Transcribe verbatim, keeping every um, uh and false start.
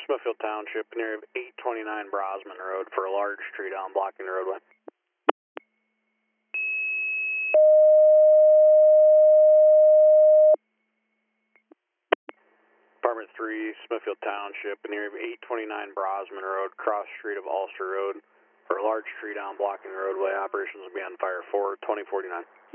Smithfield Township, near eight twenty-nine Brosman Road for a large tree down blocking the roadway. Department three, Smithfield Township, near eight twenty-nine Brosman Road, cross street of Ulster Road for a large tree down blocking the roadway. Operations will be on fire for twenty forty-nine.